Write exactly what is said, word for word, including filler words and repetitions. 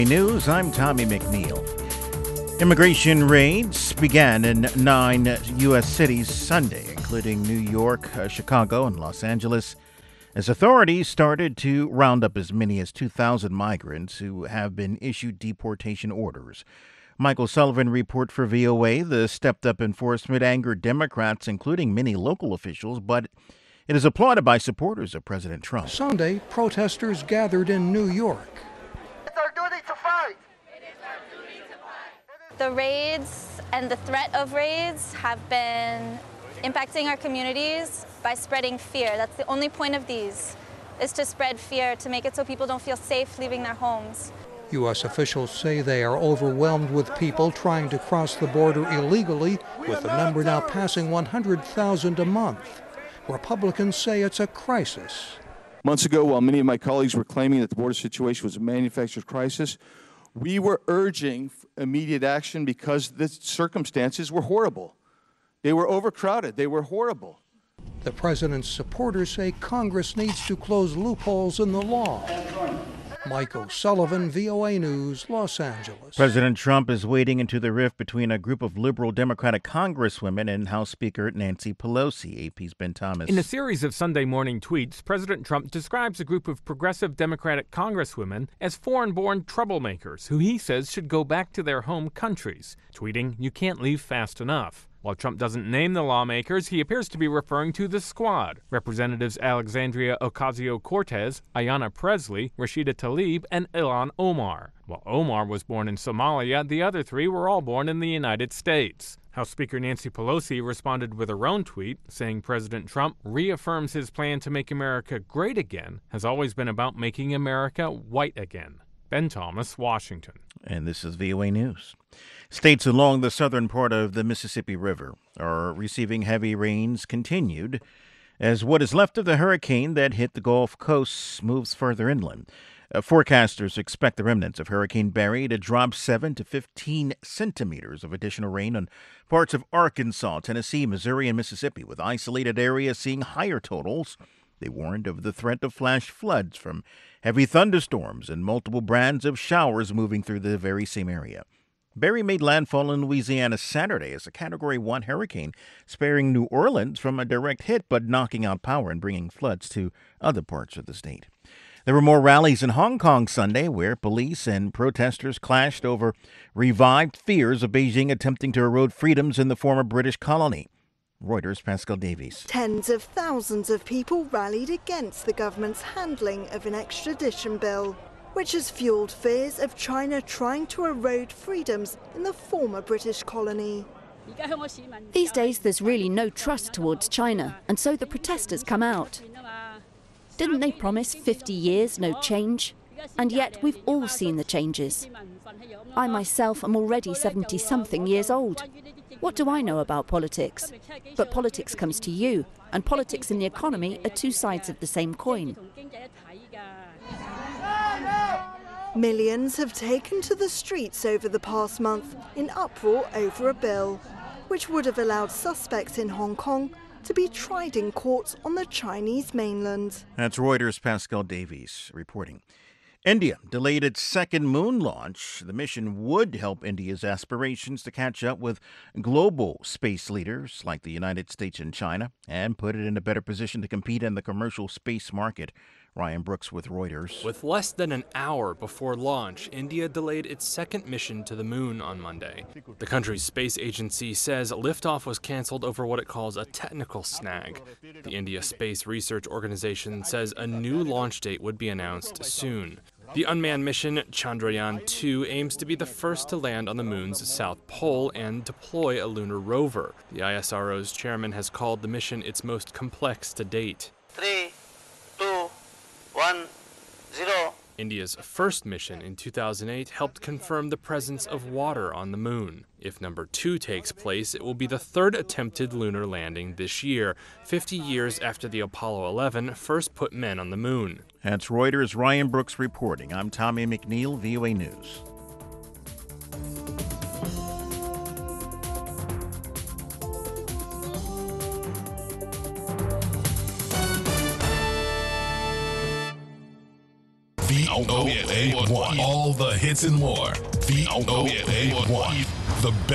News, I'm Tommy McNeil. Immigration raids began in nine U S cities Sunday, including New York, uh, Chicago, and Los Angeles, as authorities started to round up as many as two thousand migrants who have been issued deportation orders. Michael Sullivan report for V O A. The stepped-up enforcement angered Democrats, including many local officials, but it is applauded by supporters of President Trump. Sunday, protesters gathered in New York. It's our duty to fight. The raids and the threat of raids have been impacting our communities by spreading fear. That's the only point of these, is to spread fear, to make it so people don't feel safe leaving their homes. U S officials say they are overwhelmed with people trying to cross the border illegally, with the number now passing one hundred thousand a month. Republicans say it's a crisis. Months ago, while many of my colleagues were claiming that the border situation was a manufactured crisis, we were urging immediate action because the circumstances were horrible. They were overcrowded. They were horrible. The president's supporters say Congress needs to close loopholes in the law. Mike O'Sullivan, V O A News, Los Angeles. President Trump is wading into the rift between a group of liberal Democratic congresswomen and House Speaker Nancy Pelosi. A P's Ben Thomas. In a series of Sunday morning tweets, President Trump describes a group of progressive Democratic congresswomen as foreign-born troublemakers who he says should go back to their home countries, tweeting, "You can't leave fast enough." While Trump doesn't name the lawmakers, he appears to be referring to the squad, Representatives Alexandria Ocasio-Cortez, Ayanna Pressley, Rashida Tlaib, and Ilhan Omar. While Omar was born in Somalia, the other three were all born in the United States. House Speaker Nancy Pelosi responded with her own tweet, saying President Trump reaffirms his plan to make America great again has always been about making America white again. Ben Thomas, Washington. And this is V O A News. States along the southern part of the Mississippi River are receiving heavy rains continued as what is left of the hurricane that hit the Gulf Coast moves further inland. Uh, forecasters expect the remnants of Hurricane Barry to drop seven to fifteen centimeters of additional rain on parts of Arkansas, Tennessee, Missouri, and Mississippi, with isolated areas seeing higher totals. They warned of the threat of flash floods from heavy thunderstorms and multiple bands of showers moving through the very same area. Barry made landfall in Louisiana Saturday as a Category one hurricane, sparing New Orleans from a direct hit but knocking out power and bringing floods to other parts of the state. There were more rallies in Hong Kong Sunday where police and protesters clashed over revived fears of Beijing attempting to erode freedoms in the former British colony. Reuters' Pascal Davies. Tens of thousands of people rallied against the government's handling of an extradition bill, which has fueled fears of China trying to erode freedoms in the former British colony. These days there's really no trust towards China, and so the protesters come out. Didn't they promise fifty years, no change? And yet we've all seen the changes. I myself am already seventy-something years old. What do I know about politics? But politics comes to you, and politics and the economy are two sides of the same coin. Millions have taken to the streets over the past month in uproar over a bill, which would have allowed suspects in Hong Kong to be tried in courts on the Chinese mainland. That's Reuters' Pascal Davies reporting. India delayed its second moon launch. The mission would help India's aspirations to catch up with global space leaders like the United States and China and put it in a better position to compete in the commercial space market. Ryan Brooks with Reuters. With less than an hour before launch, India delayed its second mission to the moon on Monday. The country's space agency says liftoff was canceled over what it calls a technical snag. The India Space Research Organization says a new launch date would be announced soon. The unmanned mission Chandrayaan two aims to be the first to land on the moon's south pole and deploy a lunar rover. The I S R O's chairman has called the mission its most complex to date. Three, two, one, zero. India's first mission in two thousand eight helped confirm the presence of water on the moon. If number two takes place, it will be the third attempted lunar landing this year, fifty years after the Apollo eleven first put men on the moon. That's Reuters' Ryan Brooks reporting. I'm Tommy McNeil, V O A News. V O V O A one. All the hits and more. V O A one. The best.